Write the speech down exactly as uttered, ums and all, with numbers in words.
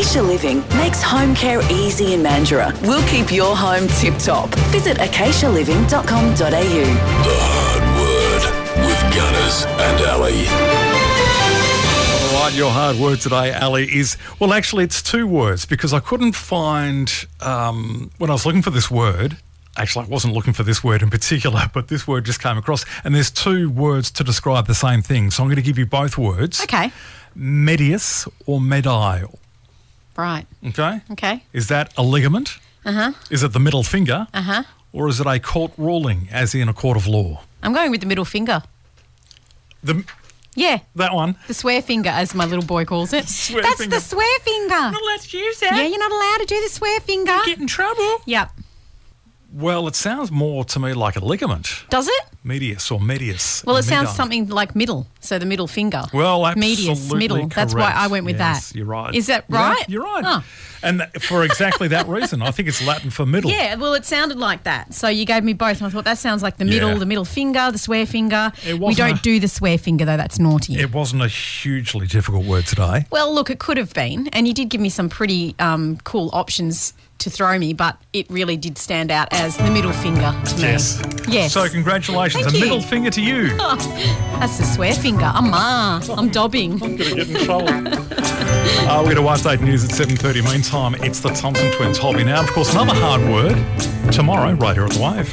Acacia Living makes home care easy in Mandurah. We'll keep your home tip-top. Visit acacia living dot com dot a u. The Hard Word with Gunners and Ali. All right, your hard word today, Ali, is, well, actually, it's two words because I couldn't find, um, when I was looking for this word, actually, I wasn't looking for this word in particular, but this word just came across, and there's two words to describe the same thing. So I'm going to give you both words. Okay. Medius or medial. Right. Okay? Okay. Is that a ligament? Uh-huh. Is it the middle finger? Uh-huh. Or is it a court ruling, as in a court of law? I'm going with the middle finger. The Yeah. That one? The swear finger, as my little boy calls it. Swear That's finger. the swear finger. Not allowed to use that. Yeah, you're not allowed to do the swear finger. You get in trouble. Yep. Well, it sounds more to me like a ligament. Does it? Medius or medius. Well, it and sounds medial. something like middle, so the middle finger. Well, absolutely Medius, middle. correct. That's why I went with Yes, that. You're right. Is that Yeah, right? you're right. Oh. And for exactly that reason, I think it's Latin for middle. Yeah, well, it sounded like that. So you gave me both, and I thought that sounds like the middle, Yeah. the middle finger, the swear finger. It We wasn't don't a- do the swear finger, though. That's naughty. It wasn't a hugely difficult word today. Well, look, it could have been, and you did give me some pretty um, cool options to throw me, but it really did stand out as the middle finger to me. Yes. Yes. So congratulations. Thank a you. middle finger to you. That's the swear finger. I'm ma. I'm dobbing. I'm going to get in trouble. uh, we're going to update news at seven thirty. Meantime, it's the Thompson Twins. Hobby now. Of course, another hard word tomorrow right here at The Wave.